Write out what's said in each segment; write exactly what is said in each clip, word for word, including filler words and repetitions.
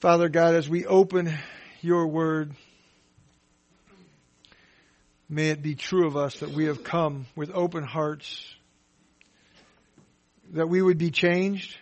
Father God, as we open your word, may it be true of us that we have come with open hearts, that we would be changed.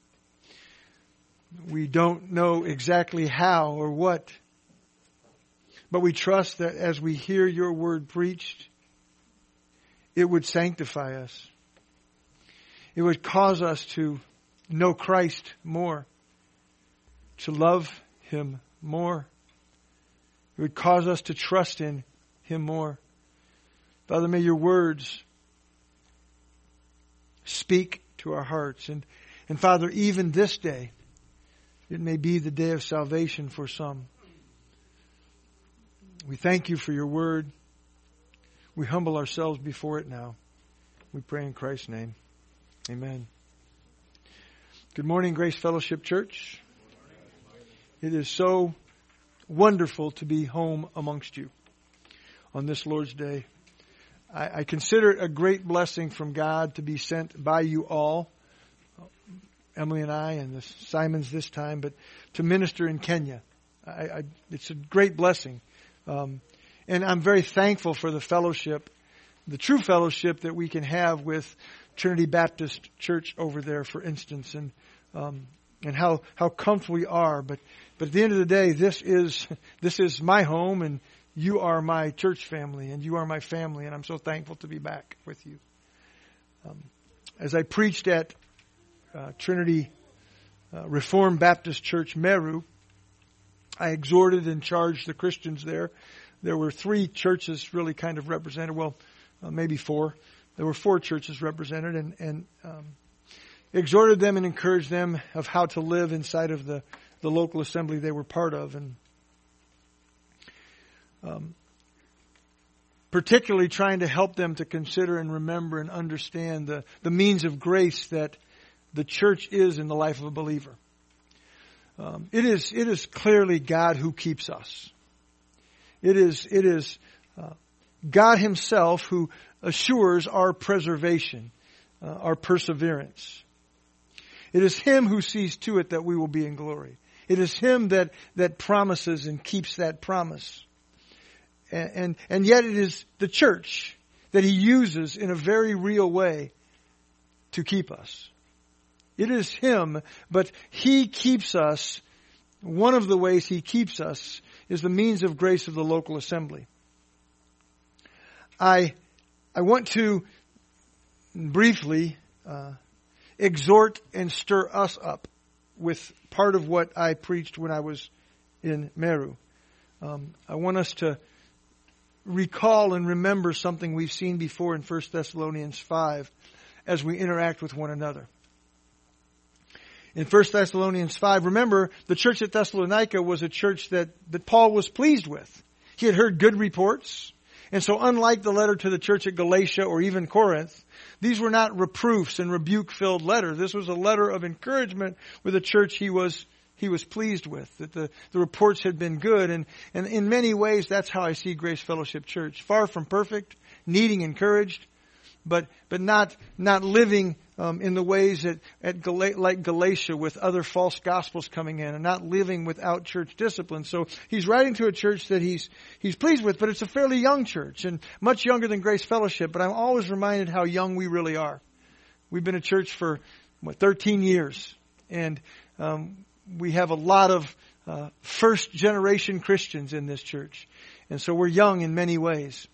We don't know exactly how or what, but we trust that as we hear your word preached, it would sanctify us. It would cause us to know Christ more, to love him more. It would cause us to trust in him more. Father, may your words speak to our hearts. And, and Father, even this day, it may be the day of salvation for some. We thank you for your word. We humble ourselves before it now. We pray in Christ's name. Amen. Good morning, Grace Fellowship Church. It is so wonderful to be home amongst you on this Lord's Day. I, I consider it a great blessing from God to be sent by you all, Emily and I and the Simons this time, but to minister in Kenya. I, I, it's a great blessing. Um, and I'm very thankful for the fellowship, the true fellowship that we can have with Trinity Baptist Church over there, for instance, and um, and how, how comfortable we are. But but at the end of the day, this is this is my home, and you are my church family, and you are my family, and I'm so thankful to be back with you. Um, as I preached at uh, Trinity uh, Reformed Baptist Church, Meru, I exhorted and charged the Christians there. There were three churches really kind of represented, well, uh, maybe four. There were four churches represented, and, and um, exhorted them and encouraged them of how to live inside of the, the local assembly they were part of. And um, particularly trying to help them to consider and remember and understand the, the means of grace that the church is in the life of a believer. Um, it is it is clearly God who keeps us. It is it is uh, God Himself who assures our preservation, uh, our perseverance. It is Him who sees to it that we will be in glory. It is Him that that promises and keeps that promise. And and, and yet it is the church that He uses in a very real way to keep us. It is Him, but He keeps us. One of the ways He keeps us is the means of grace of the local assembly. I I want to briefly uh, exhort and stir us up with part of what I preached when I was in Meru. Um, I want us to recall and remember something we've seen before in First Thessalonians five as we interact with one another. In First Thessalonians five, remember, the church at Thessalonica was a church that, that Paul was pleased with. He had heard good reports. And so unlike the letter to the church at Galatia or even Corinth, these were not reproofs and rebuke-filled letters. This was a letter of encouragement with a church he was he was pleased with, that the, the reports had been good. And, and in many ways, that's how I see Grace Fellowship Church. Far from perfect, needing encouraged, but but not not living um, in the ways that at Gal- like Galatia with other false gospels coming in, and not living without church discipline. So he's writing to a church that he's he's pleased with, but it's a fairly young church and much younger than Grace Fellowship. But I'm always reminded how young we really are. We've been a church for what thirteen years, and um, we have a lot of uh, first generation Christians in this church, and so we're young in many ways.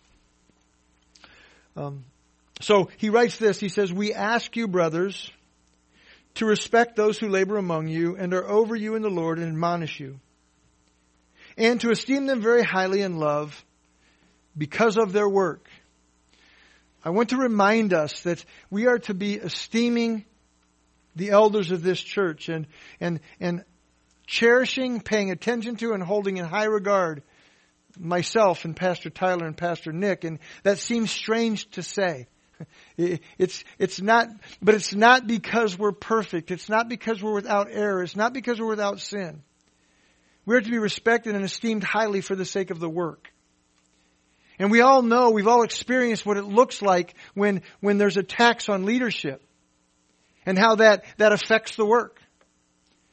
Um, So he writes this, he says, "We ask you, brothers, to respect those who labor among you and are over you in the Lord and admonish you, and to esteem them very highly in love because of their work." I want to remind us that we are to be esteeming the elders of this church and, and, and cherishing, paying attention to, and holding in high regard myself and Pastor Tyler and Pastor Nick. And that seems strange to say. It's it's not, but it's not because we're perfect. It's not because we're without error. It's not because we're without sin. We're to be respected and esteemed highly for the sake of the work. And we all know, we've all experienced what it looks like when, when there's a tax on leadership and how that, that affects the work.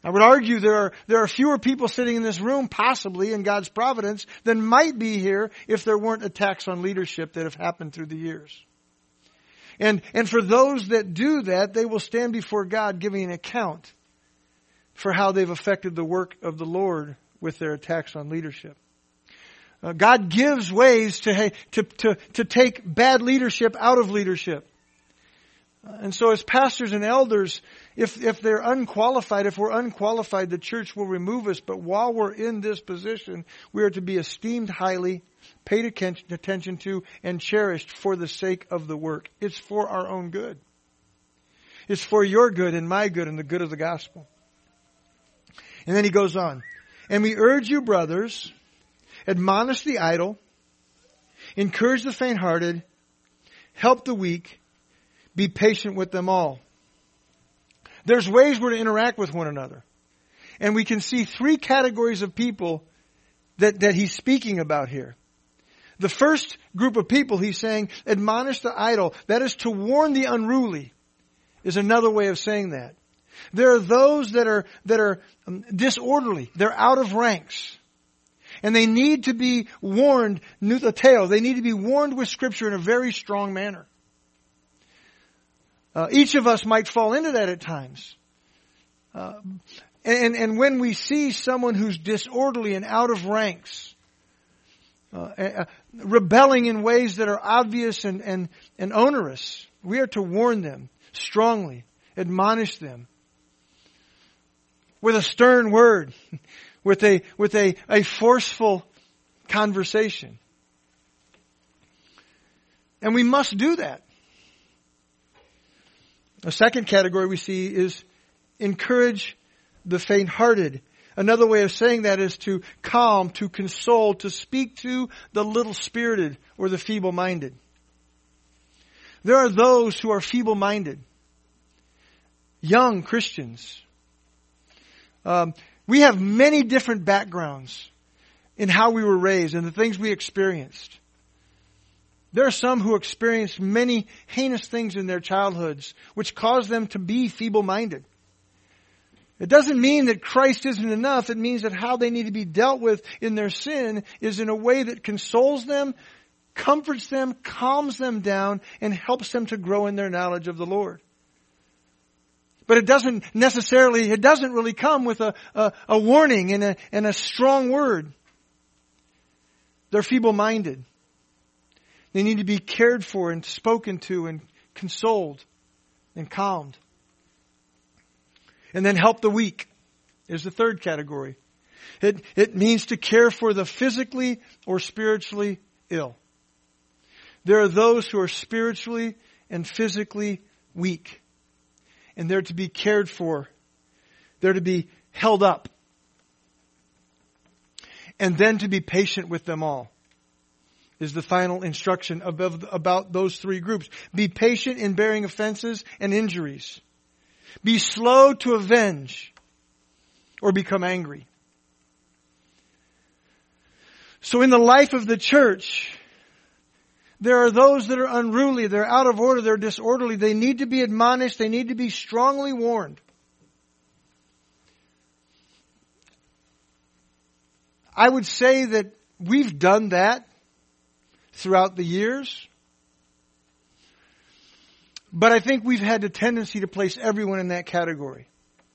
I would argue there are, there are fewer people sitting in this room, possibly in God's providence, than might be here if there weren't attacks on leadership that have happened through the years. And, and for those that do that, they will stand before God giving an account for how they've affected the work of the Lord with their attacks on leadership. Uh, God gives ways to, to, to, to take bad leadership out of leadership. And so as pastors and elders, if, if they're unqualified, if we're unqualified, the church will remove us. But while we're in this position, we are to be esteemed highly, paid attention to, and cherished for the sake of the work. It's for our own good. It's for your good and my good and the good of the gospel. And then he goes on. And we urge you, brothers, admonish the idle, encourage the faint-hearted, help the weak, be patient with them all. There's ways we're to interact with one another. And we can see three categories of people that, that he's speaking about here. The first group of people, he's saying, admonish the idle. That is to warn the unruly, is another way of saying that. There are those that are, that are disorderly. They're out of ranks. And they need to be warned, nuthateo. They need to be warned with Scripture in a very strong manner. Uh, each of us might fall into that at times. Uh, and, and when we see someone who's disorderly and out of ranks, uh, uh, rebelling in ways that are obvious and, and, and onerous, we are to warn them strongly, admonish them with a stern word, with a, with a, a forceful conversation. And we must do that. A second category we see is encourage the faint-hearted. Another way of saying that is to calm, to console, to speak to the little-spirited or the feeble-minded. There are those who are feeble-minded, young Christians. Um, we have many different backgrounds in how we were raised and the things we experienced. There are some who experienced many heinous things in their childhoods, which caused them to be feeble-minded. It doesn't mean that Christ isn't enough. It means that how they need to be dealt with in their sin is in a way that consoles them, comforts them, calms them down, and helps them to grow in their knowledge of the Lord. But it doesn't necessarily, it doesn't really come with a, a, a warning and a, and a strong word. They're feeble-minded. They need to be cared for and spoken to and consoled and calmed. And then help the weak is the third category. It, it means to care for the physically or spiritually ill. There are those who are spiritually and physically weak. And they're to be cared for. They're to be held up. And then to be patient with them all is the final instruction about, about those three groups. Be patient in bearing offenses and injuries. Be slow to avenge or become angry. So in the life of the church, there are those that are unruly, they're out of order, they're disorderly. They need to be admonished, they need to be strongly warned. I would say that we've done that throughout the years. But I think we've had the tendency to place everyone in that category.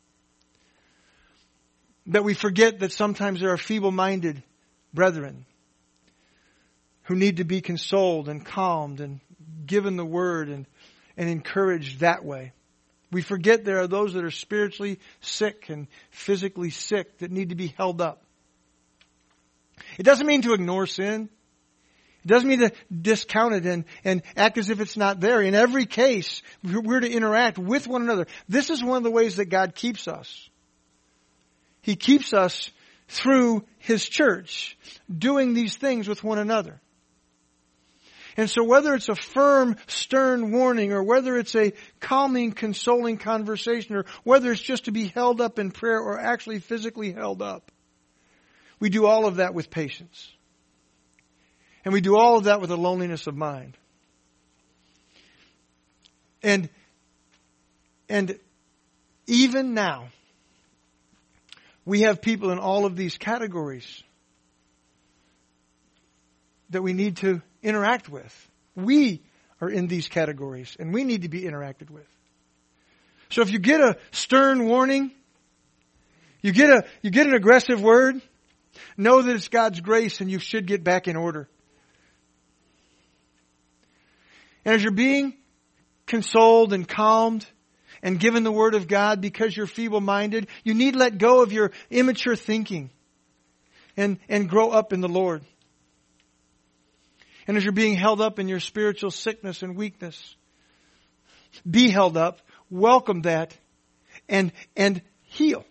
That we forget that sometimes there are feeble-minded brethren who need to be consoled and calmed and given the word and, and encouraged that way. We forget there are those that are spiritually sick and physically sick that need to be held up. It doesn't mean to ignore sin. It doesn't mean to discount it and, and act as if it's not there. In every case, we're to interact with one another. This is one of the ways that God keeps us. He keeps us through His church, doing these things with one another. And so whether it's a firm, stern warning, or whether it's a calming, consoling conversation, or whether it's just to be held up in prayer or actually physically held up, we do all of that with patience. And we do all of that with a loneliness of mind. And, and even now, we have people in all of these categories that we need to interact with. We are in these categories, and we need to be interacted with. So if you get a stern warning, you get a you get an aggressive word, know that it's God's grace and you should get back in order. And as you're being consoled and calmed and given the Word of God because you're feeble-minded, you need to let go of your immature thinking and, and grow up in the Lord. And as you're being held up in your spiritual sickness and weakness, be held up, welcome that, and, and heal.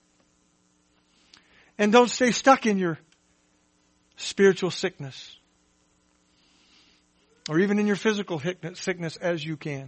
And don't stay stuck in your spiritual sickness. Or even in your physical sickness as you can.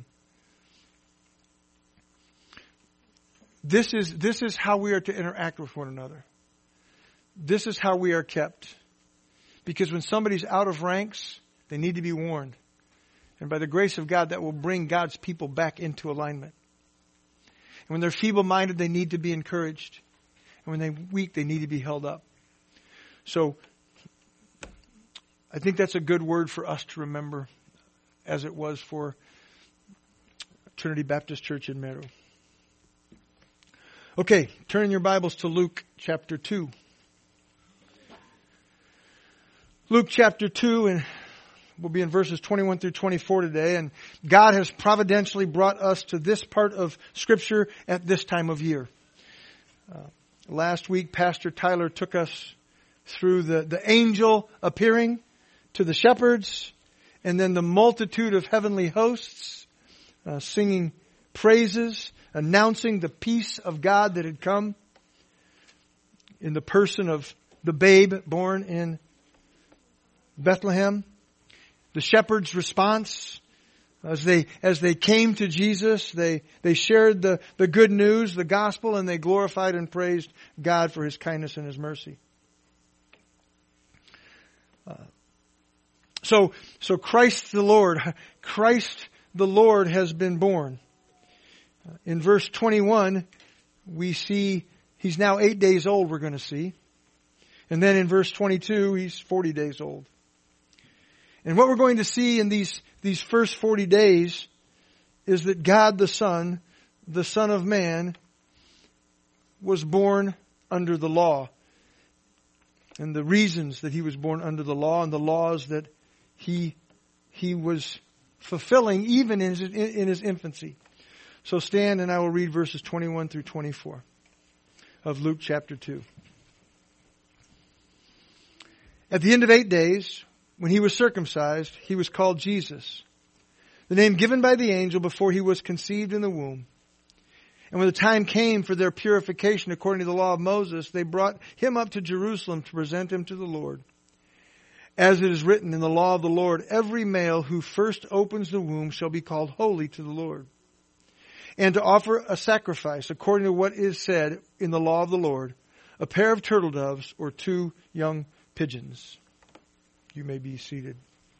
This is, this is how we are to interact with one another. This is how we are kept. Because when somebody's out of ranks, they need to be warned. And by the grace of God, that will bring God's people back into alignment. And when they're feeble-minded, they need to be encouraged. And when they're weak, they need to be held up. So, I think that's a good word for us to remember, as it was for Trinity Baptist Church in Meru. Okay, turn your Bibles to Luke chapter two. Luke chapter two, and we'll be in verses twenty-one through twenty-four today. And God has providentially brought us to this part of Scripture at this time of year. Uh, last week, Pastor Tyler took us through the, the angel appearing to the shepherds, and then the multitude of heavenly hosts uh, singing praises, announcing the peace of God that had come in the person of the babe born in Bethlehem. The shepherds' response, as they as they came to Jesus, they, they shared the, the good news, the gospel, and they glorified and praised God for His kindness and His mercy. Uh, So, so Christ the Lord, Christ the Lord has been born. In verse twenty-one, we see He's now eight days old, we're going to see. And then in verse twenty-two, He's forty days old. And what we're going to see in these, these first forty days is that God the Son, the Son of Man, was born under the law. And the reasons that He was born under the law and the laws that He he was fulfilling even in his, in his infancy. So stand and I will read verses twenty-one through twenty-four of Luke chapter two. At the end of eight days, when He was circumcised, He was called Jesus, the name given by the angel before He was conceived in the womb. And when the time came for their purification according to the law of Moses, they brought Him up to Jerusalem to present Him to the Lord. As it is written in the law of the Lord, every male who first opens the womb shall be called holy to the Lord. And to offer a sacrifice according to what is said in the law of the Lord, a pair of turtle doves or two young pigeons. You may be seated.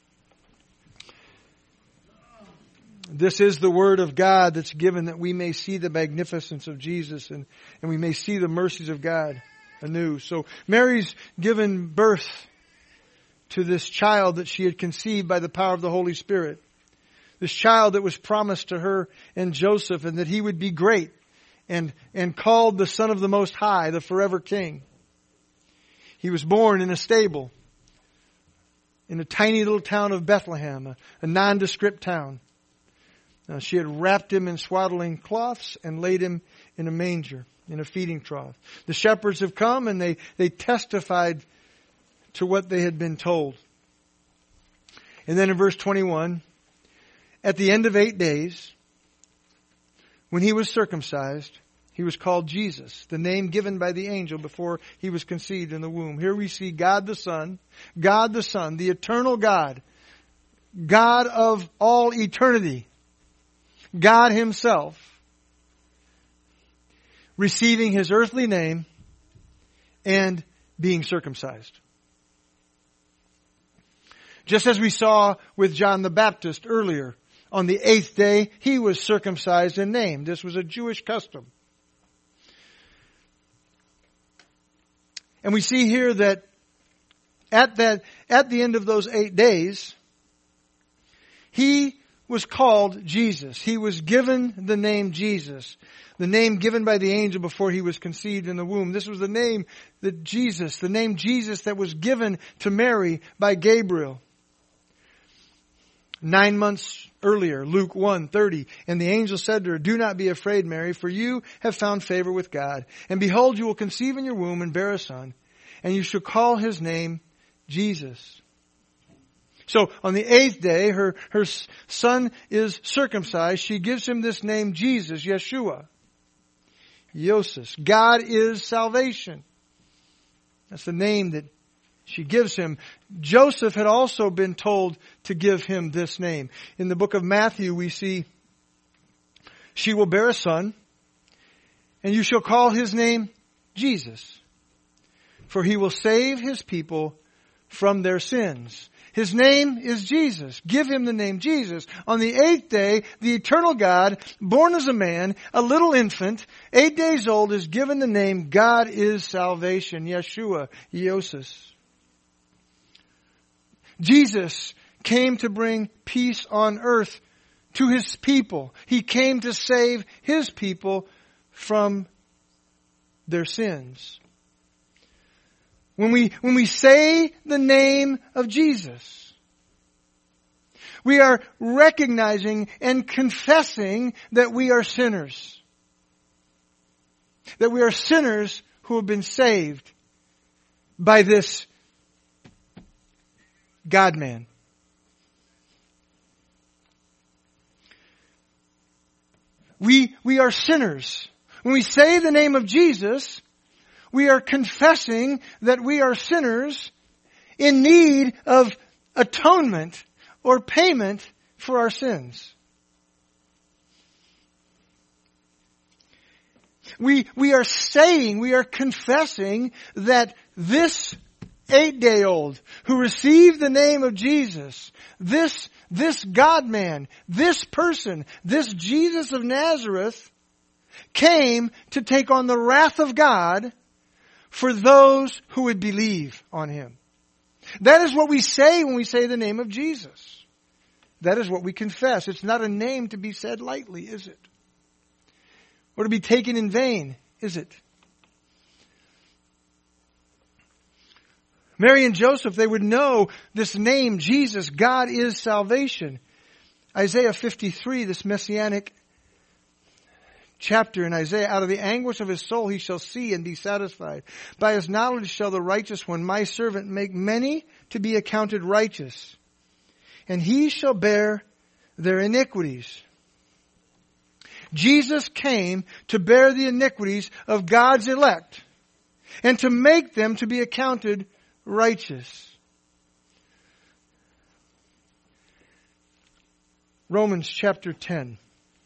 This is the Word of God that's given that we may see the magnificence of Jesus and, and we may see the mercies of God anew. So Mary's given birth to this child that she had conceived by the power of the Holy Spirit. This child that was promised to her and Joseph, and that he would be great and, and called the Son of the Most High, the forever King. He was born in a stable in a tiny little town of Bethlehem, a, a nondescript town. Now, she had wrapped Him in swaddling cloths and laid Him in a manger, in a feeding trough. The shepherds have come and they, they testified to what they had been told. And then in verse twenty-one, at the end of eight days, when He was circumcised, He was called Jesus, the name given by the angel before He was conceived in the womb. Here we see God the Son, God the Son, the eternal God, God of all eternity, God Himself, receiving His earthly name and being circumcised. Just as we saw with John the Baptist earlier, on the eighth day, he was circumcised and named. This was a Jewish custom. And we see here that at that, at the end of those eight days, he was called Jesus. He was given the name Jesus. The name given by the angel before he was conceived in the womb. This was the name that Jesus, the name Jesus that was given to Mary by Gabriel. Nine months earlier, Luke one thirty, and the angel said to her, "Do not be afraid, Mary, for you have found favor with God. And behold, you will conceive in your womb and bear a son, and you shall call his name Jesus." So on the eighth day, her, her son is circumcised. She gives him this name, Jesus, Yeshua. Yosef. God is salvation. That's the name that she gives him. Joseph had also been told to give him this name. In the book of Matthew, we see, "She will bear a son, and you shall call his name Jesus, for he will save his people from their sins." His name is Jesus. Give him the name Jesus. On the eighth day, the eternal God, born as a man, a little infant, eight days old, is given the name God is salvation, Yeshua, Yosef. Jesus came to bring peace on earth to his people. He came to save his people from their sins. When we, when we say the name of Jesus, we are recognizing and confessing that we are sinners. That we are sinners who have been saved by this God-man. We, we are sinners. When we say the name of Jesus, we are confessing that we are sinners in need of atonement or payment for our sins. We, we are saying, we are confessing that this eight-day-old who received the name of Jesus, this, this God-man, this person, this Jesus of Nazareth, came to take on the wrath of God for those who would believe on him. That is what we say when we say the name of Jesus. That is what we confess. It's not a name to be said lightly, is it? Or to be taken in vain, is it? Mary and Joseph, they would know this name, Jesus, God is salvation. Isaiah fifty-three, this messianic chapter in Isaiah, "Out of the anguish of his soul he shall see and be satisfied. By his knowledge shall the righteous one, my servant, make many to be accounted righteous. And he shall bear their iniquities." Jesus came to bear the iniquities of God's elect and to make them to be accounted righteous. Romans chapter ten.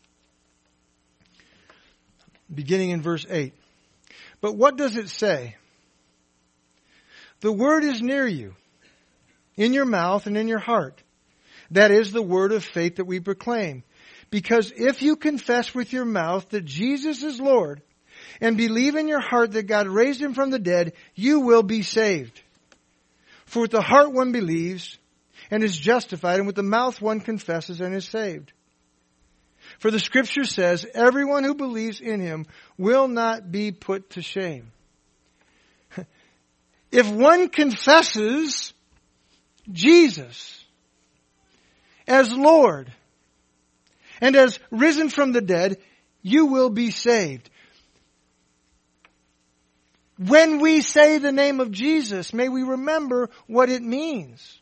Beginning in verse eight. But what does it say? The word is near you, in your mouth and in your heart. That is the word of faith that we proclaim. Because if you confess with your mouth that Jesus is Lord, and believe in your heart that God raised him from the dead, you will be saved. For with the heart one believes and is justified, and with the mouth one confesses and is saved. For the scripture says, everyone who believes in him will not be put to shame. If one confesses Jesus as Lord and as risen from the dead, you will be saved. When we say the name of Jesus, may we remember what it means.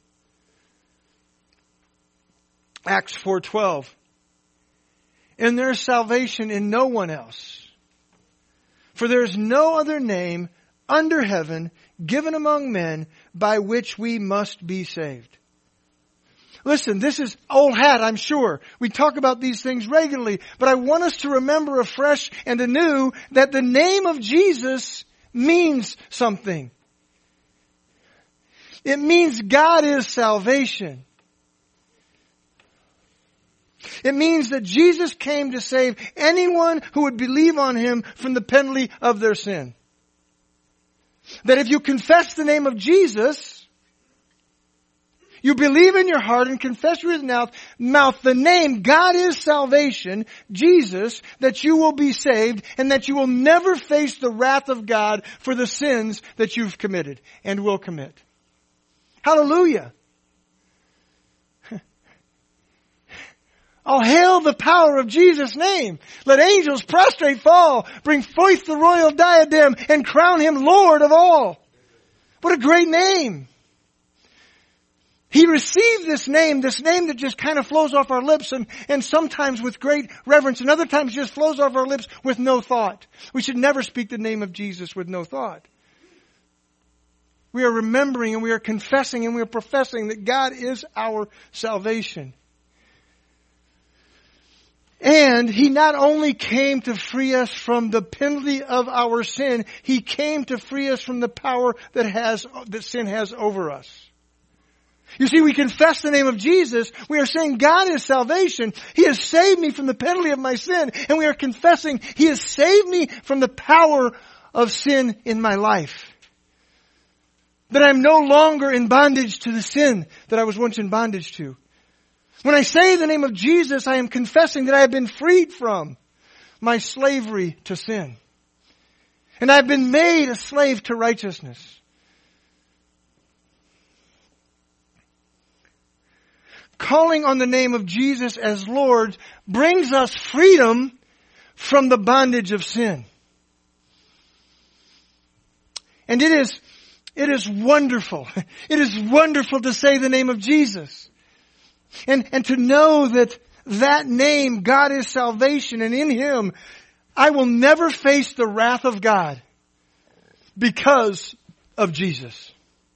Acts four twelve. And there is salvation in no one else. For there is no other name under heaven given among men by which we must be saved. Listen, this is old hat, I'm sure. We talk about these things regularly, but I want us to remember afresh and anew that the name of Jesus means something. It means God is salvation. It means that Jesus came to save anyone who would believe on him from the penalty of their sin. that if you confess the name of Jesus, you believe in your heart and confess with your mouth, mouth the name, God is salvation, Jesus, that you will be saved and that you will never face the wrath of God for the sins that you've committed and will commit. Hallelujah. I'll hail the power of Jesus' name. Let angels prostrate fall, bring forth the royal diadem, and crown him Lord of all. What a great name. He received this name, this name that just kind of flows off our lips and, and sometimes with great reverence and other times just flows off our lips with no thought. We should never speak the name of Jesus with no thought. We are remembering and we are confessing and we are professing that God is our salvation. And He not only came to free us from the penalty of our sin, He came to free us from the power that has, that sin has over us. You see, we confess the name of Jesus. We are saying God is salvation. He has saved me from the penalty of my sin. And we are confessing He has saved me from the power of sin in my life. That I'm no longer in bondage to the sin that I was once in bondage to. When I say the name of Jesus, I am confessing that I have been freed from my slavery to sin. And I have been made a slave to righteousness. Calling on the name of Jesus as Lord brings us freedom from the bondage of sin. And it is, it is wonderful. It is wonderful to say the name of Jesus. And, and to know that that name, God is salvation, and in Him, I will never face the wrath of God because of Jesus.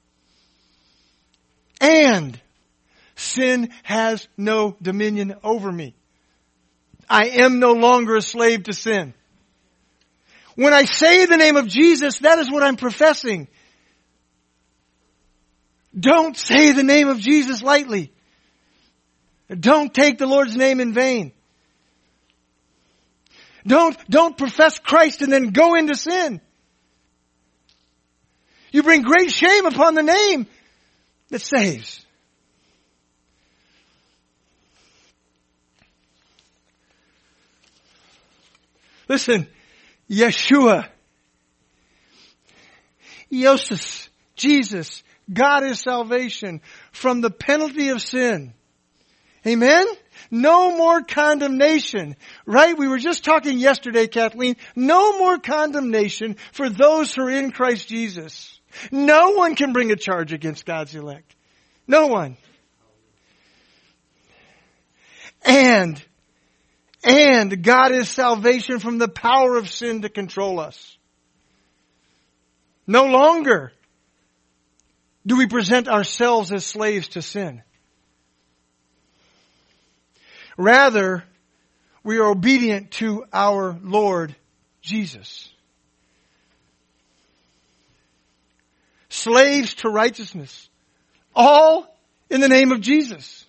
And sin has no dominion over me. I am no longer a slave to sin. When I say the name of Jesus, that is what I'm professing. Don't say the name of Jesus lightly. Don't take the Lord's name in vain. Don't, don't profess Christ and then go into sin. You bring great shame upon the name that saves. Listen, Yeshua, Iosis, Jesus, God is salvation from the penalty of sin. Amen? No more condemnation. Right? We were just talking yesterday, Kathleen. No more condemnation for those who are in Christ Jesus. No one can bring a charge against God's elect. No one. And, and God is salvation from the power of sin to control us. No longer do we present ourselves as slaves to sin. Rather, we are obedient to our Lord Jesus. Slaves to righteousness. All in the name of Jesus.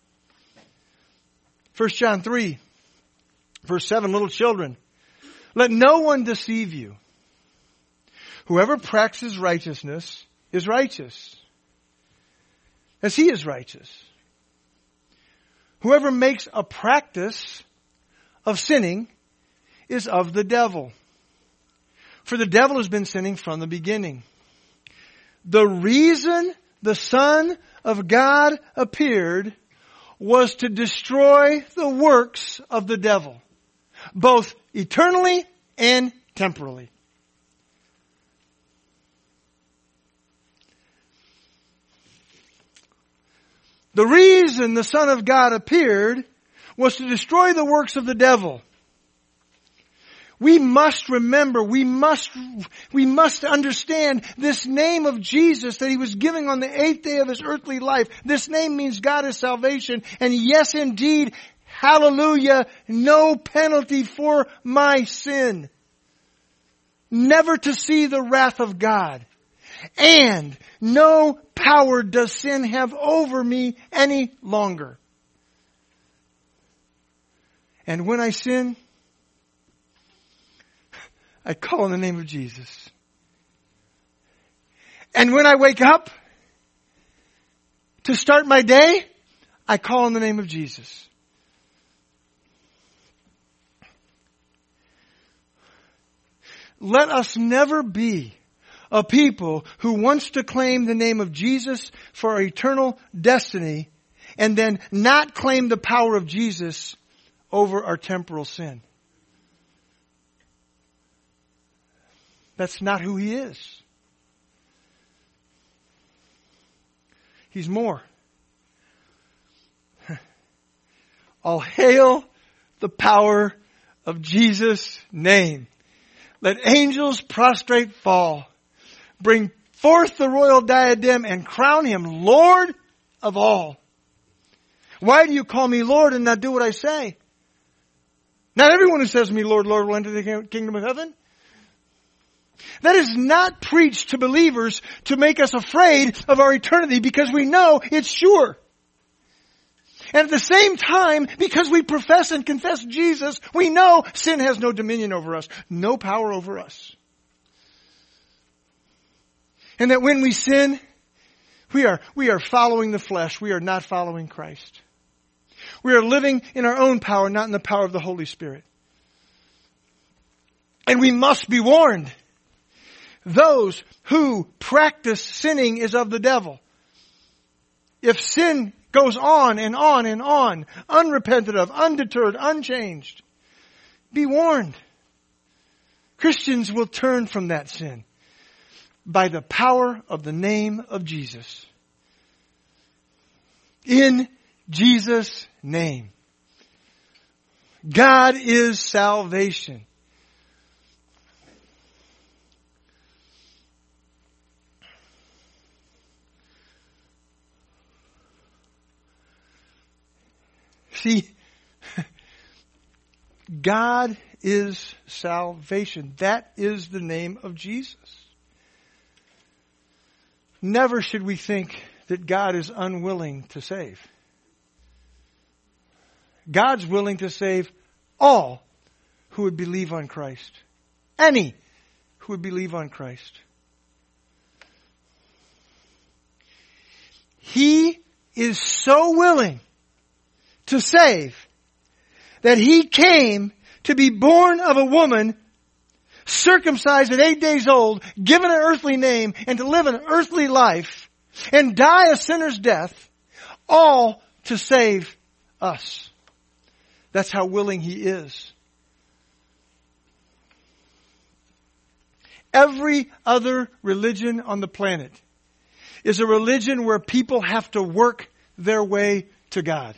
First John three, verse seven, little children, let no one deceive you. Whoever practices righteousness is righteous, as he is righteous. Whoever makes a practice of sinning is of the devil. For the devil has been sinning from the beginning. The reason the Son of God appeared was to destroy the works of the devil, both eternally and temporally. The reason the Son of God appeared was to destroy the works of the devil. We must remember, we must, we must understand this name of Jesus that He was giving on the eighth day of His earthly life. This name means God is salvation. And yes, indeed, hallelujah, no penalty for my sin. Never to see the wrath of God. And no power does sin have over me any longer. And when I sin, I call on the name of Jesus. And when I wake up to start my day, I call on the name of Jesus. Let us never be a people who wants to claim the name of Jesus for our eternal destiny and then not claim the power of Jesus over our temporal sin. That's not who He is. He's more. All hail the power of Jesus' name. Let angels prostrate fall. Bring forth the royal diadem and crown Him Lord of all. Why do you call me Lord and not do what I say? Not everyone who says to me, Lord, Lord, will enter the kingdom of heaven. That is not preached to believers to make us afraid of our eternity because we know it's sure. And at the same time, because we profess and confess Jesus, we know sin has no dominion over us, no power over us. And that when we sin, we are, we are following the flesh. We are not following Christ. We are living in our own power, not in the power of the Holy Spirit. And we must be warned. Those who practice sinning is of the devil. If sin goes on and on and on, unrepented of, undeterred, unchanged, be warned. Christians will turn from that sin by the power of the name of Jesus. In Jesus' name. God is salvation. See, God is salvation. That is the name of Jesus. Never should we think that God is unwilling to save. God's willing to save all who would believe on Christ. Any who would believe on Christ. He is so willing to save that He came to be born of a woman, circumcised at eight days old, given an earthly name, and to live an earthly life, and die a sinner's death, all to save us. That's how willing He is. Every other religion on the planet is a religion where people have to work their way to God.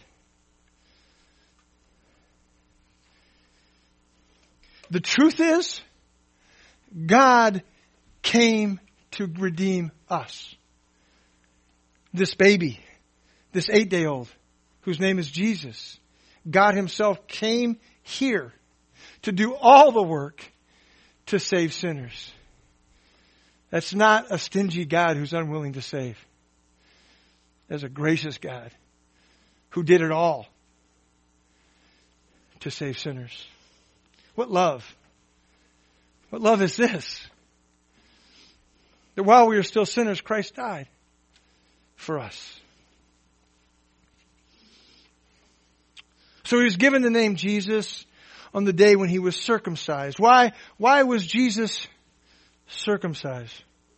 The truth is, God came to redeem us. This baby, this eight-day-old, whose name is Jesus, God Himself came here to do all the work to save sinners. That's not a stingy God who's unwilling to save. That's a gracious God who did it all to save sinners. What love? What love is this? That while we are still sinners, Christ died for us. So He was given the name Jesus on the day when He was circumcised. Why, why was Jesus circumcised?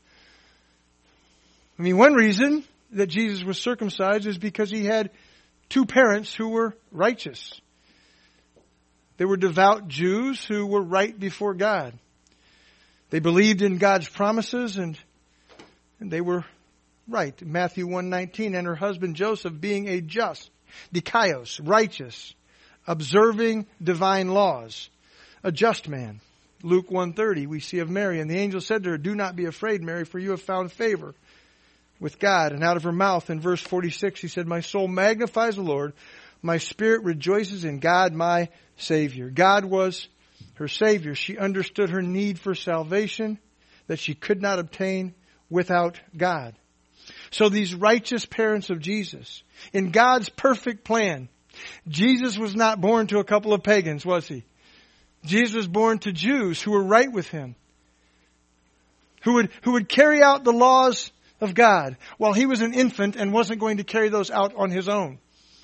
I mean, one reason that Jesus was circumcised is because He had two parents who were righteous. They were devout Jews who were right before God. They believed in God's promises and, and they were right. Matthew one nineteen, and her husband Joseph, being a just, dikaios, righteous, observing divine laws, a just man. Luke one thirty, we see of Mary, and the angel said to her, do not be afraid, Mary, for you have found favor with God. And out of her mouth, in verse forty-six, He said, my soul magnifies the Lord. My spirit rejoices in God, my Savior. God was her Savior. She understood her need for salvation that she could not obtain without God. So these righteous parents of Jesus, in God's perfect plan, Jesus was not born to a couple of pagans, was He? Jesus was born to Jews who were right with Him, who would, who would carry out the laws of God while he was an infant and wasn't going to carry those out on his own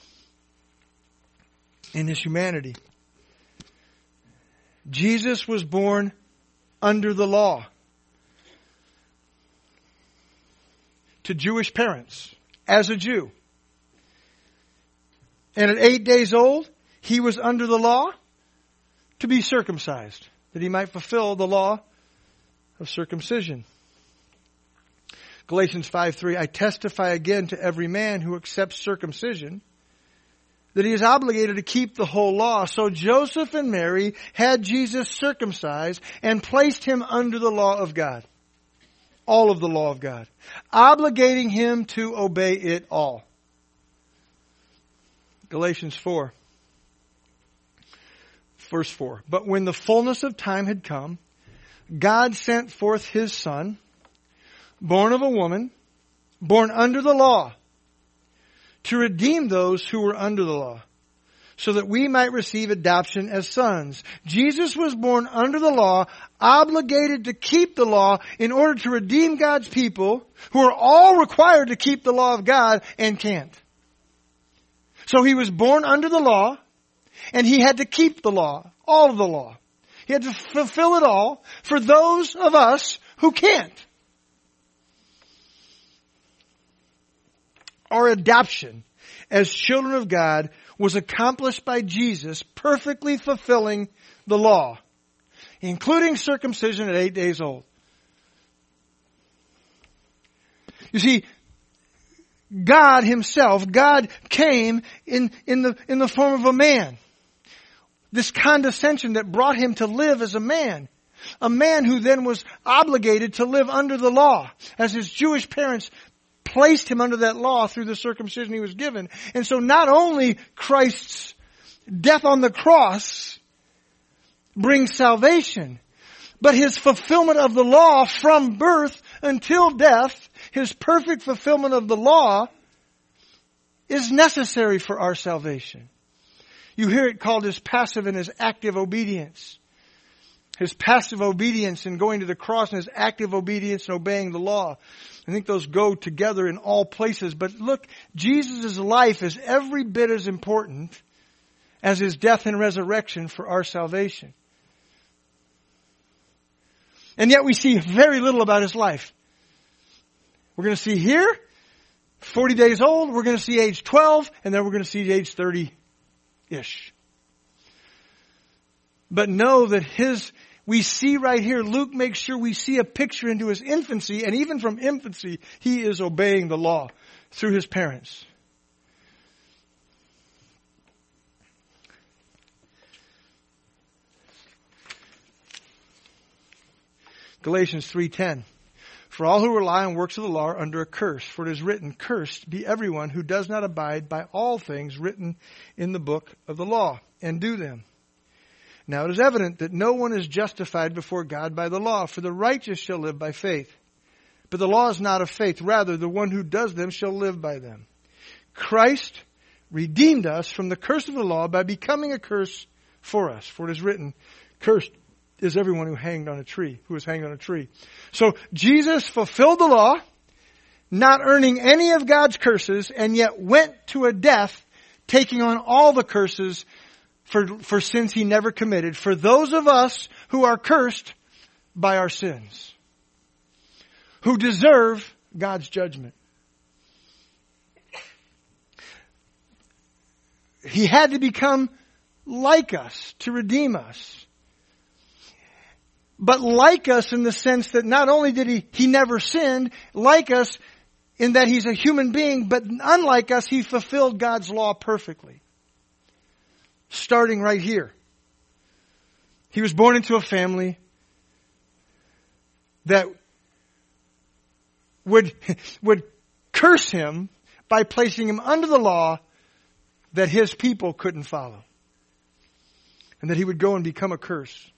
in his humanity. Jesus was born under the law to Jewish parents as a Jew. And at eight days old, he was under the law to be circumcised, that he might fulfill the law of circumcision. Galatians five three, I testify again to every man who accepts circumcision that he is obligated to keep the whole law. So Joseph and Mary had Jesus circumcised and placed him under the law of God. All of the law of God. Obligating him to obey it all. Galatians four. Verse four. But when the fullness of time had come, God sent forth his Son, born of a woman, born under the law, to redeem those who were under the law, so that we might receive adoption as sons. Jesus was born under the law, obligated to keep the law in order to redeem God's people, who are all required to keep the law of God and can't. So he was born under the law, and he had to keep the law, all of the law. He had to fulfill it all for those of us who can't. Our adoption as children of God was accomplished by Jesus perfectly fulfilling the law, including circumcision at eight days old. You see, God himself, God came in, in the, in the form of a man. This condescension that brought him to live as a man. A man who then was obligated to live under the law, as his Jewish parents placed him under that law through the circumcision he was given. And so not only Christ's death on the cross brings salvation, but his fulfillment of the law from birth until death, his perfect fulfillment of the law, is necessary for our salvation. You hear it called his passive and his active obedience. His passive obedience in going to the cross and his active obedience in obeying the law. I think those go together in all places. But look, Jesus' life is every bit as important as his death and resurrection for our salvation. And yet we see very little about his life. We're going to see here, forty days old, we're going to see age twelve, and then we're going to see age thirty-ish. But know that his, we see right here, Luke makes sure we see a picture into his infancy, and even from infancy, he is obeying the law through his parents. Galatians three ten. For all who rely on works of the law are under a curse. For it is written, cursed be everyone who does not abide by all things written in the book of the law, and do them. Now it is evident that no one is justified before God by the law, for the righteous shall live by faith. But the law is not of faith. Rather, the one who does them shall live by them. Christ redeemed us from the curse of the law by becoming a curse for us. For it is written, cursed is everyone who hanged on a tree, who was hanged on a tree. So Jesus fulfilled the law, not earning any of God's curses, and yet went to a death, taking on all the curses for, for sins he never committed, for those of us who are cursed by our sins, who deserve God's judgment. He had to become like us to redeem us. But like us in the sense that not only did he, he never sinned, like us in that he's a human being, but unlike us, he fulfilled God's law perfectly. Starting right here. He was born into a family that would, would curse him by placing him under the law that his people couldn't follow. And that he would go and become a curse.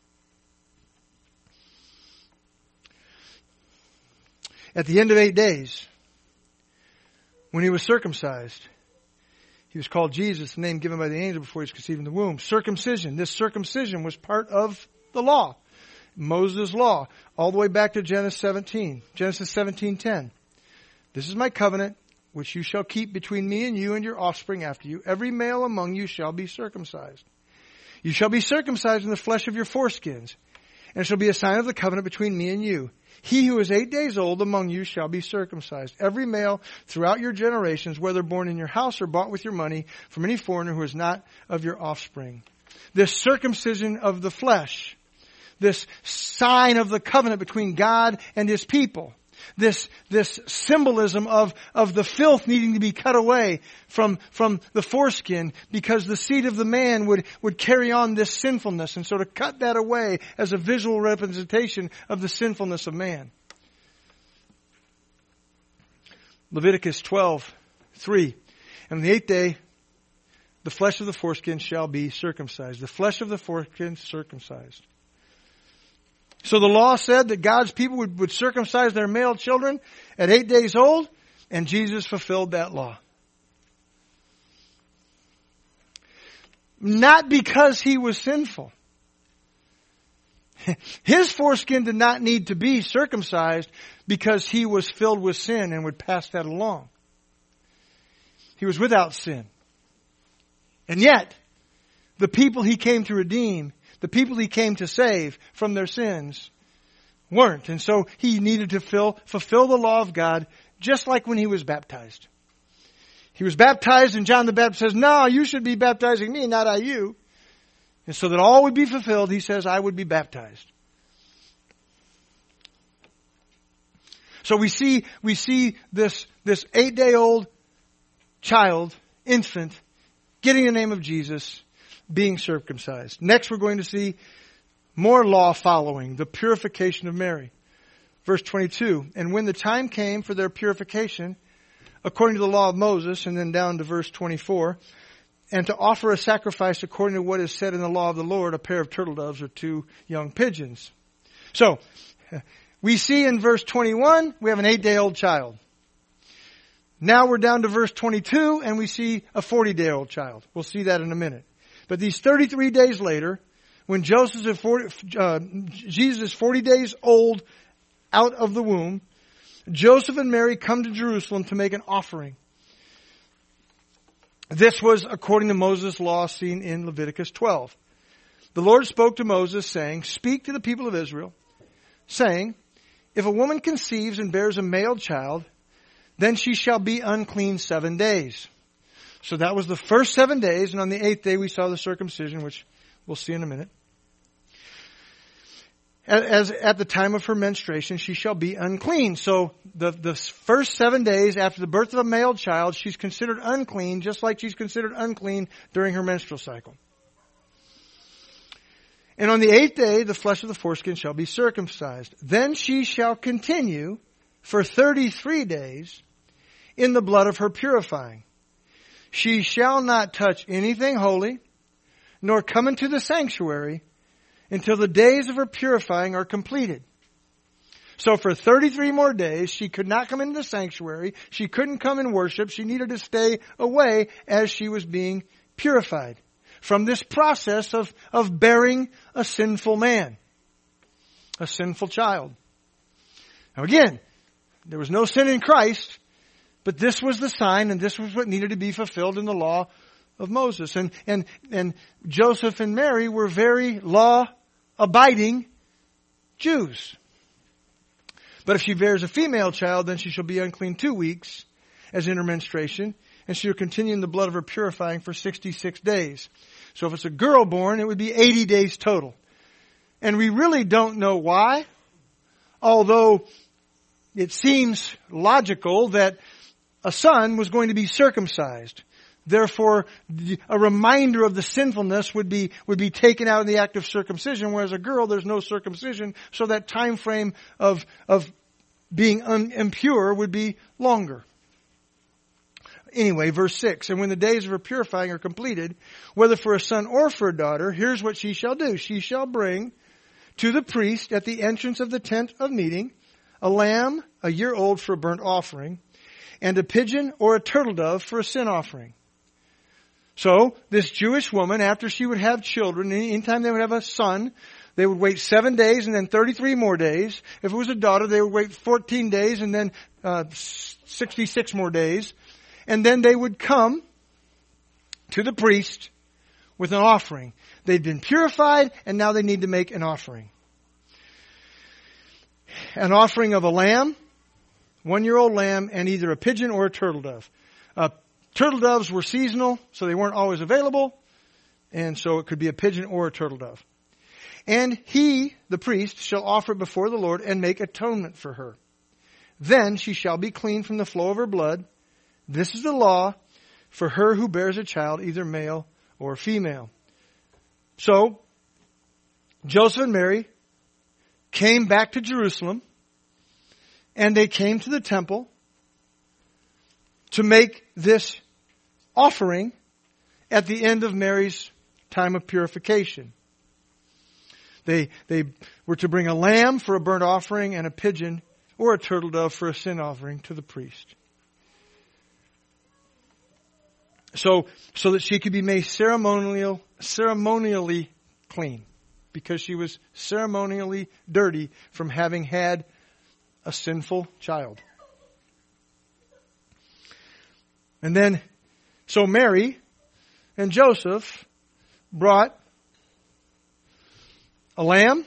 At the end of eight days, when he was circumcised, he was called Jesus, the name given by the angel before he was conceived in the womb. Circumcision. This circumcision was part of the law. Moses' law, all the way back to Genesis seventeen. Genesis seventeen ten. This is my covenant, which you shall keep between me and you and your offspring after you. Every male among you shall be circumcised. You shall be circumcised in the flesh of your foreskins, and it shall be a sign of the covenant between me and you. He who is eight days old among you shall be circumcised. Every male throughout your generations, whether born in your house or bought with your money, from any foreigner who is not of your offspring. This circumcision of the flesh, this sign of the covenant between God and His people, this this symbolism of, of the filth needing to be cut away from, from the foreskin, because the seed of the man would, would carry on this sinfulness. And so to cut that away as a visual representation of the sinfulness of man. Leviticus twelve three. And on the eighth day, the flesh of the foreskin shall be circumcised. The flesh of the foreskin circumcised. So the law said that God's people would, would circumcise their male children at eight days old, and Jesus fulfilled that law. Not because He was sinful. His foreskin did not need to be circumcised because He was filled with sin and would pass that along. He was without sin. And yet, the people He came to redeem, the people He came to save from their sins, weren't. And so He needed to fill, fulfill the law of God, just like when He was baptized. He was baptized, and John the Baptist says, no, you should be baptizing me, not I you. And so that all would be fulfilled, He says, I would be baptized. So we see, we see this, this eight-day-old child, infant, getting the name of Jesus, being circumcised. Next, we're going to see more law following, the purification of Mary. Verse twenty-two, and when the time came for their purification, according to the law of Moses, and then down to verse twenty-four, and to offer a sacrifice according to what is said in the law of the Lord, a pair of turtle doves or two young pigeons. So, we see in verse twenty-one, we have an eight-day-old child. Now we're down to verse twenty-two, and we see a forty-day-old child. We'll see that in a minute. But these thirty-three days later, when Joseph is forty, uh, Jesus is forty days old out of the womb, Joseph and Mary come to Jerusalem to make an offering. This was according to Moses' law seen in Leviticus twelve. The Lord spoke to Moses, saying, speak to the people of Israel, saying, if a woman conceives and bears a male child, then she shall be unclean seven days. So that was the first seven days, and on the eighth day we saw the circumcision, which we'll see in a minute. As at the time of her menstruation, she shall be unclean. So the, the first seven days after the birth of a male child, she's considered unclean, just like she's considered unclean during her menstrual cycle. And on the eighth day, the flesh of the foreskin shall be circumcised. Then she shall continue for thirty-three days in the blood of her purifying. She shall not touch anything holy, nor come into the sanctuary until the days of her purifying are completed. So for thirty-three more days, she could not come into the sanctuary. She couldn't come and worship. She needed to stay away as she was being purified from this process of, of bearing a sinful man, a sinful child. Now again, there was no sin in Christ, but this was the sign, and this was what needed to be fulfilled in the law of Moses. And, and, and Joseph and Mary were very law-abiding Jews. But if she bears a female child, then she shall be unclean two weeks as in her menstruation, and she will continue in the blood of her purifying for sixty-six days. So if it's a girl born, it would be eighty days total. And we really don't know why, although it seems logical that a son was going to be circumcised. Therefore, a reminder of the sinfulness would be would be taken out in the act of circumcision, whereas a girl, there's no circumcision, so that time frame of of being un, impure would be longer. Anyway, verse six, and when the days of her purifying are completed, whether for a son or for a daughter, here's what she shall do. She shall bring to the priest at the entrance of the tent of meeting a lamb a year old for a burnt offering, and a pigeon or a turtle dove for a sin offering. So, this Jewish woman, after she would have children, anytime they would have a son, they would wait seven days and then thirty-three more days. If it was a daughter, they would wait fourteen days and then uh, sixty-six more days. And then they would come to the priest with an offering. They'd been purified, and now they need to make an offering. An offering of a lamb, one-year-old lamb, and either a pigeon or a turtle dove. Uh, turtle doves were seasonal, so they weren't always available, and so it could be a pigeon or a turtle dove. And he, the priest, shall offer it before the Lord and make atonement for her. Then she shall be clean from the flow of her blood. This is the law for her who bears a child, either male or female. So, Joseph and Mary came back to Jerusalem, and they came to the temple to make this offering at the end of Mary's time of purification. They, they were to bring a lamb for a burnt offering and a pigeon or a turtle dove for a sin offering to the priest. So, so that she could be made ceremonial, ceremonially clean, because she was ceremonially dirty from having had a sinful child. And then, so Mary and Joseph brought a lamb?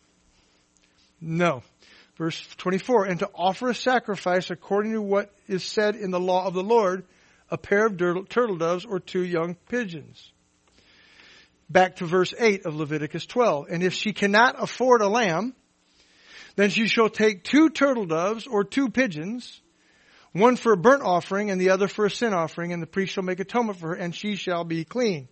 No. Verse twenty-four, and to offer a sacrifice according to what is said in the law of the Lord, a pair of turtle doves or two young pigeons. Back to verse eight of Leviticus twelve. And if she cannot afford a lamb, then she shall take two turtle doves or two pigeons, one for a burnt offering and the other for a sin offering, and the priest shall make atonement for her, and she shall be clean.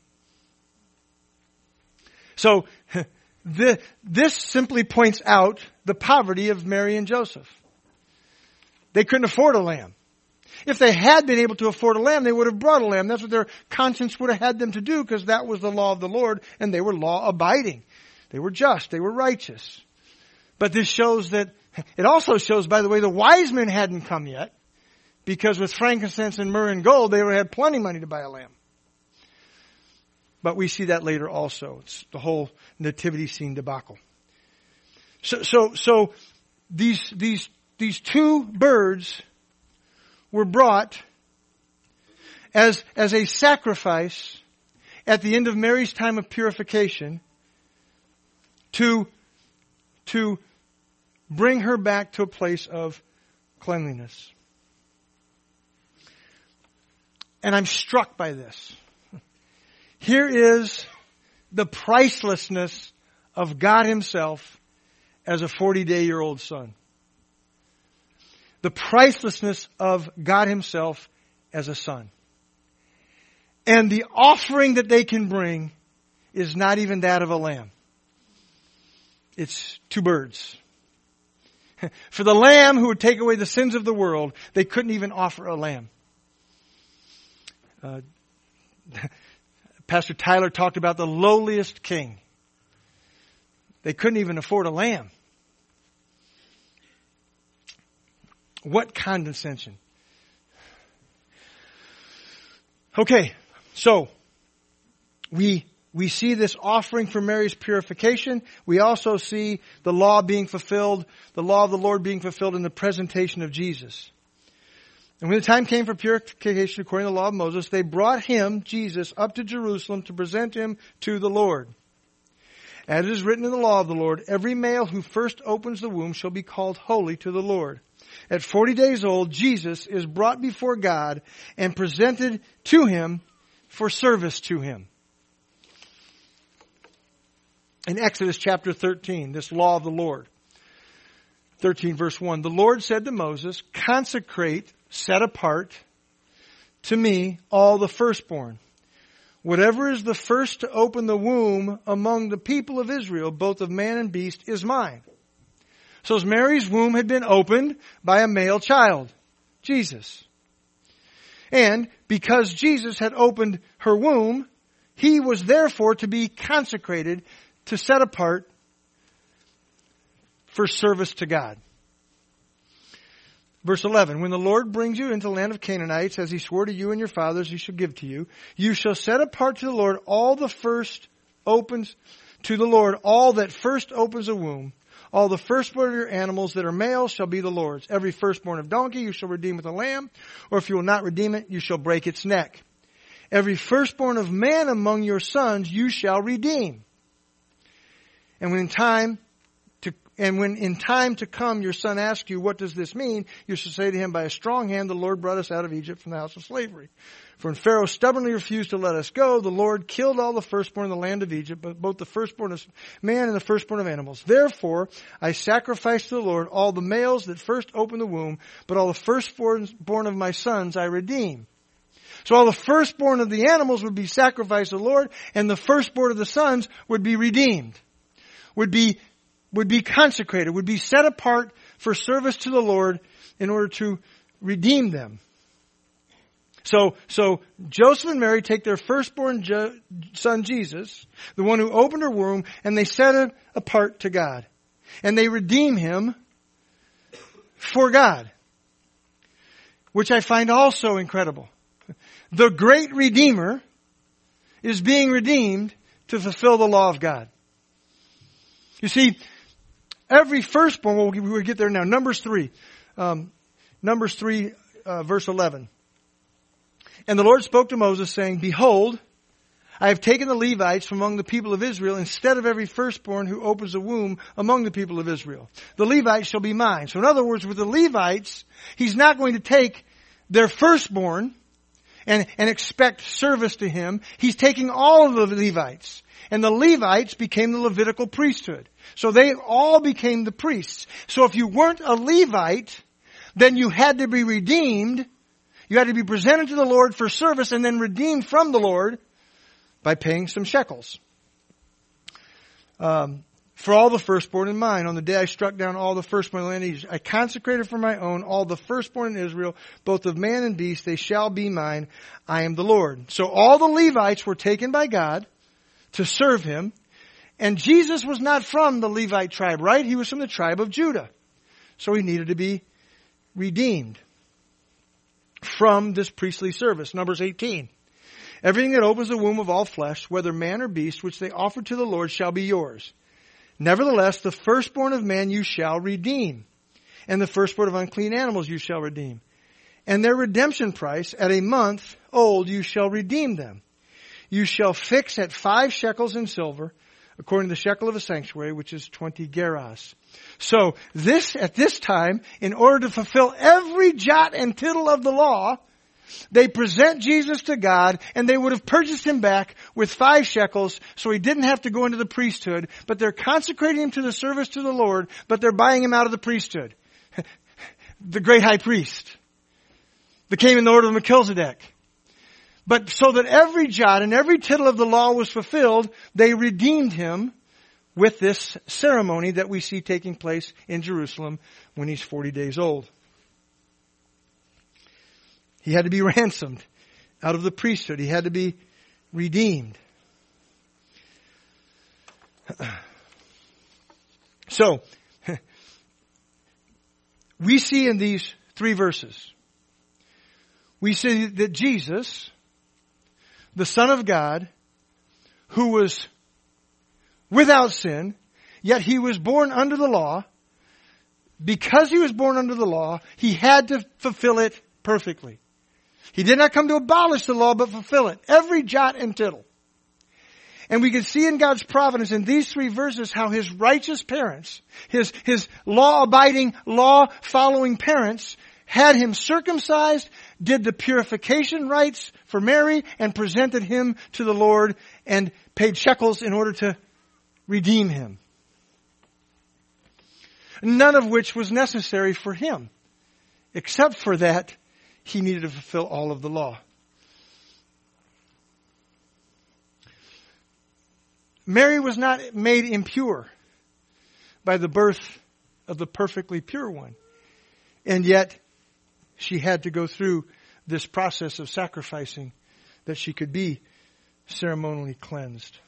So, the, this simply points out the poverty of Mary and Joseph. They couldn't afford a lamb. If they had been able to afford a lamb, they would have brought a lamb. That's what their conscience would have had them to do, because that was the law of the Lord, and they were law-abiding. They were just. They were righteous. But this shows that, it also shows, by the way, the wise men hadn't come yet, because with frankincense and myrrh and gold, they would have had plenty of money to buy a lamb. But we see that later also. It's the whole nativity scene debacle. So, so, so these, these, these two birds were brought as, as a sacrifice at the end of Mary's time of purification to, to bring her back to a place of cleanliness. And I'm struck by this. Here is the pricelessness of God Himself as a forty-day-year-old son. The pricelessness of God Himself as a son. And the offering that they can bring is not even that of a lamb. It's two birds. For the lamb who would take away the sins of the world, they couldn't even offer a lamb. Uh, Pastor Tyler talked about the lowliest king. They couldn't even afford a lamb. What condescension. Okay, so we we see this offering for Mary's purification. We also see the law being fulfilled, the law of the Lord being fulfilled in the presentation of Jesus. And when the time came for purification according to the law of Moses, they brought him, Jesus, up to Jerusalem to present him to the Lord. As it is written in the law of the Lord, every male who first opens the womb shall be called holy to the Lord. At forty days old, Jesus is brought before God and presented to Him for service to Him. In Exodus chapter thirteen, this law of the Lord. thirteen verse one, the Lord said to Moses, consecrate, set apart to me all the firstborn. Whatever is the first to open the womb among the people of Israel, both of man and beast, is mine. So as Mary's womb had been opened by a male child, Jesus. And because Jesus had opened her womb, He was therefore to be consecrated, to set apart for service to God. Verse eleven, when the Lord brings you into the land of Canaanites, as He swore to you and your fathers, He shall give to you, you shall set apart to the Lord all the first opens to the Lord all that first opens a womb. All the firstborn of your animals that are male shall be the Lord's. Every firstborn of donkey you shall redeem with a lamb, or if you will not redeem it, you shall break its neck. Every firstborn of man among your sons you shall redeem. And when in time to, and when in time to come your son asks you, what does this mean? You shall say to him, by a strong hand the Lord brought us out of Egypt from the house of slavery. For when Pharaoh stubbornly refused to let us go, the Lord killed all the firstborn in the land of Egypt, but both the firstborn of man and the firstborn of animals. Therefore, I sacrifice to the Lord all the males that first open the womb, but all the firstborn born of my sons I redeem. So all the firstborn of the animals would be sacrificed to the Lord, and the firstborn of the sons would be redeemed, would be, would be consecrated, would be set apart for service to the Lord in order to redeem them. So, so Joseph and Mary take their firstborn jo- son Jesus, the one who opened her womb, and they set him apart to God. And they redeem him for God, which I find also incredible. The great Redeemer is being redeemed to fulfill the law of God. You see, every firstborn, well, we'll get there now. Numbers three. Um, Numbers three, uh, verse eleven. And the Lord spoke to Moses, saying, behold, I have taken the Levites from among the people of Israel instead of every firstborn who opens a womb among the people of Israel. The Levites shall be mine. So in other words, with the Levites, he's not going to take their firstborn and, and expect service to him. He's taking all of the Levites. And the Levites became the Levitical priesthood. So they all became the priests. So if you weren't a Levite, then you had to be redeemed. You had to be presented to the Lord for service and then redeemed from the Lord by paying some shekels. Um, for all the firstborn in mine, on the day I struck down all the firstborn in the land of Egypt, I consecrated for my own all the firstborn in Israel, both of man and beast, they shall be mine. I am the Lord. So all the Levites were taken by God to serve him. And Jesus was not from the Levite tribe, right? He was from the tribe of Judah. So he needed to be redeemed from this priestly service. Numbers eighteen. Everything that opens the womb of all flesh, whether man or beast, which they offer to the Lord, shall be yours. Nevertheless, the firstborn of man you shall redeem, and the firstborn of unclean animals you shall redeem. And their redemption price, at a month old, you shall redeem them. You shall fix at five shekels in silver, according to the shekel of a sanctuary, which is twenty gerahs. So this, at this time, in order to fulfill every jot and tittle of the law, they present Jesus to God, and they would have purchased him back with five shekels, so he didn't have to go into the priesthood, but they're consecrating him to the service to the Lord, but they're buying him out of the priesthood. The great high priest that came in the order of Melchizedek. But so that every jot and every tittle of the law was fulfilled, they redeemed him with this ceremony that we see taking place in Jerusalem when he's forty days old. He had to be ransomed out of the priesthood. He had to be redeemed. So, we see in these three verses, we see that Jesus, the Son of God, who was without sin, yet he was born under the law. Because he was born under the law, he had to fulfill it perfectly. He did not come to abolish the law, but fulfill it. Every jot and tittle. And we can see in God's providence in these three verses how his righteous parents, his, his law-abiding, law-following parents, had him circumcised, did the purification rites for Mary, and presented him to the Lord and paid shekels in order to redeem him. None of which was necessary for him. Except for that, he needed to fulfill all of the law. Mary was not made impure by the birth of the perfectly pure one. And yet, she had to go through this process of sacrificing that she could be ceremonially cleansed.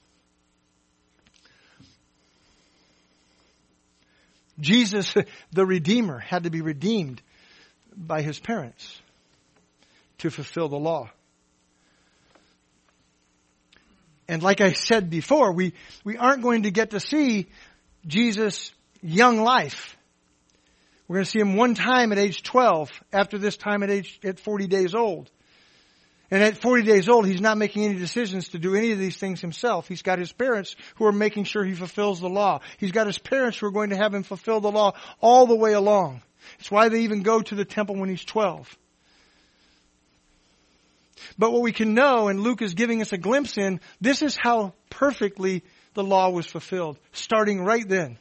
Jesus, the Redeemer, had to be redeemed by his parents to fulfill the law. And like I said before, we, we aren't going to get to see Jesus' young life. We're going to see him one time at age twelve, after this time at age at forty days old. And at forty days old, he's not making any decisions to do any of these things himself. He's got his parents who are making sure he fulfills the law. He's got his parents who are going to have him fulfill the law all the way along. It's why they even go to the temple when he's twelve. But what we can know, and Luke is giving us a glimpse in, this is how perfectly the law was fulfilled, starting right then.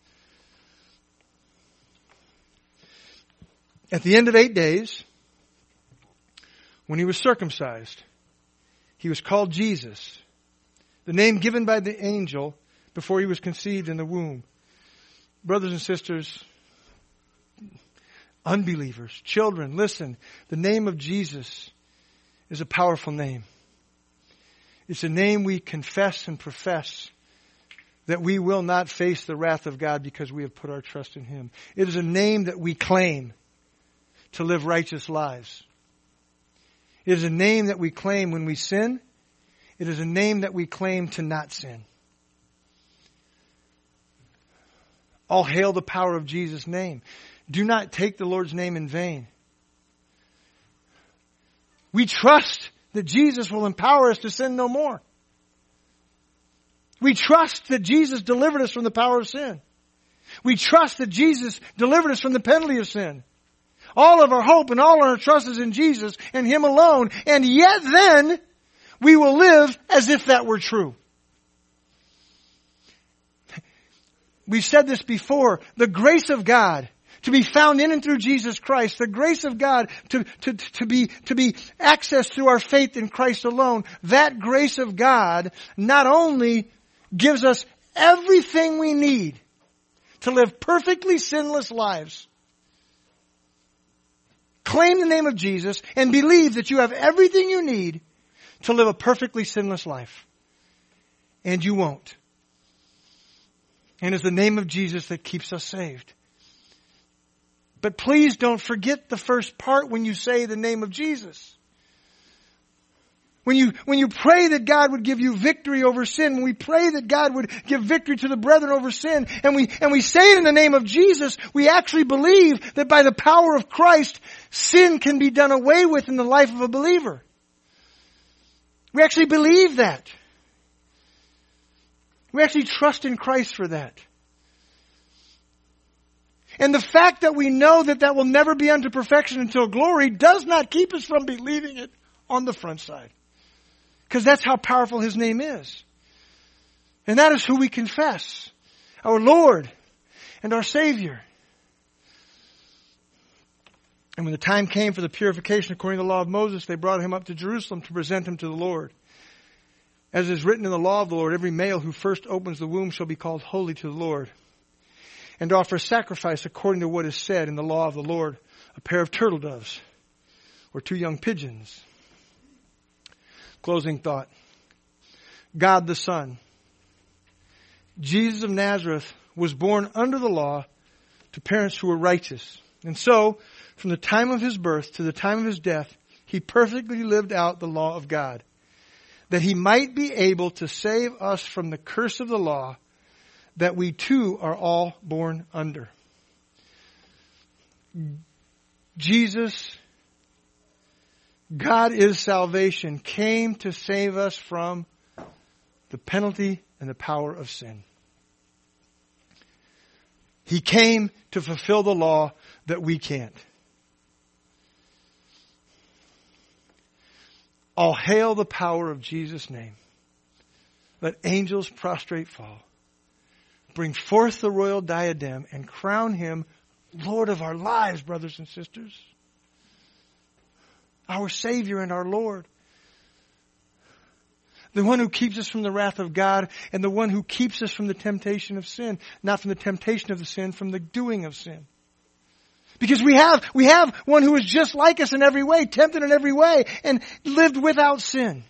At the end of eight days, when he was circumcised, he was called Jesus, the name given by the angel before he was conceived in the womb. Brothers and sisters, unbelievers, children, listen, the name of Jesus is a powerful name. It's a name we confess and profess that we will not face the wrath of God because we have put our trust in him. It is a name that we claim to live righteous lives. It is a name that we claim when we sin. It is a name that we claim to not sin. All hail the power of Jesus' name. Do not take the Lord's name in vain. We trust that Jesus will empower us to sin no more. We trust that Jesus delivered us from the power of sin. We trust that Jesus delivered us from the penalty of sin. All of our hope and all our trust is in Jesus and him alone. And yet then, we will live as if that were true. We've said this before. The grace of God to be found in and through Jesus Christ, the grace of God to, to, to be, to be accessed through our faith in Christ alone, that grace of God not only gives us everything we need to live perfectly sinless lives. Claim the name of Jesus and believe that you have everything you need to live a perfectly sinless life. And you won't. And it's the name of Jesus that keeps us saved. But please don't forget the first part when you say the name of Jesus. When you, when you pray that God would give you victory over sin, when we pray that God would give victory to the brethren over sin, and we, and we say it in the name of Jesus, we actually believe that by the power of Christ, sin can be done away with in the life of a believer. We actually believe that. We actually trust in Christ for that. And the fact that we know that that will never be unto perfection until glory does not keep us from believing it on the front side. Because that's how powerful his name is. And that is who we confess. Our Lord and our Savior. And when the time came for the purification according to the law of Moses, they brought him up to Jerusalem to present him to the Lord. As is written in the law of the Lord, every male who first opens the womb shall be called holy to the Lord. And to offer sacrifice according to what is said in the law of the Lord, a pair of turtle doves or two young pigeons. Closing thought. God the Son, Jesus of Nazareth, was born under the law to parents who were righteous. And so, from the time of his birth to the time of his death, he perfectly lived out the law of God, that he might be able to save us from the curse of the law, that we too are all born under. Jesus, God is salvation, came to save us from the penalty and the power of sin. He came to fulfill the law that we can't. All hail the power of Jesus' name. Let angels prostrate fall. Bring forth the royal diadem and crown him Lord of our lives, brothers and sisters. Our Savior and our Lord. The one who keeps us from the wrath of God and the one who keeps us from the temptation of sin. Not from the temptation of the sin, from the doing of sin. Because we have, we have one who is just like us in every way, tempted in every way, and lived without sin.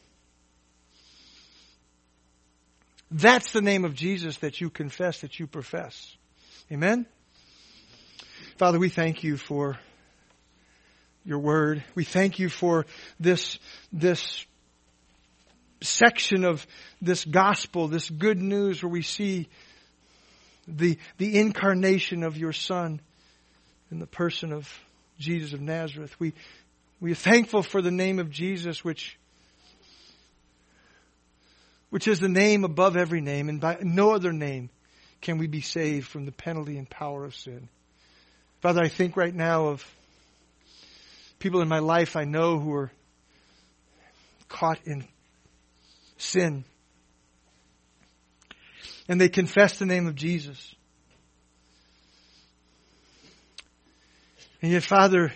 That's the name of Jesus that you confess, that you profess. Amen? Father, we thank you for your word. We thank you for this, this section of this gospel, this good news where we see the, the incarnation of your Son in the person of Jesus of Nazareth. We, we are thankful for the name of Jesus, which, which is the name above every name, and by no other name can we be saved from the penalty and power of sin. Father, I think right now of people in my life I know who are caught in sin. And they confess the name of Jesus. And yet, Father,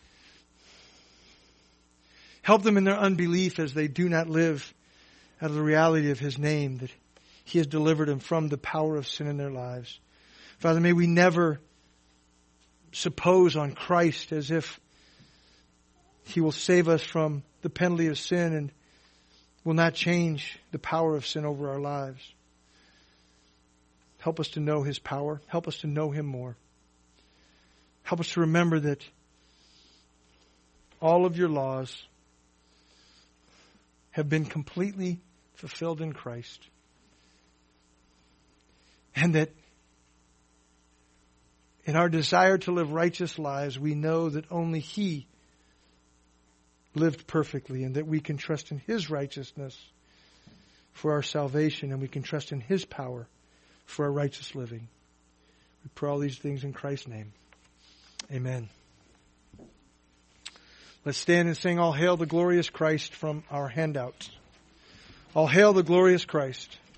help them in their unbelief as they do not live out of the reality of His name, that He has delivered them from the power of sin in their lives. Father, may we never suppose on Christ as if He will save us from the penalty of sin and will not change the power of sin over our lives. Help us to know His power. Help us to know Him more. Help us to remember that all of your laws have been completely fulfilled in Christ. And that in our desire to live righteous lives, we know that only He lived perfectly, and that we can trust in His righteousness for our salvation, and we can trust in His power for our righteous living. We pray all these things in Christ's name. Amen. Let's stand and sing All Hail the Glorious Christ from our handouts. All hail the glorious Christ.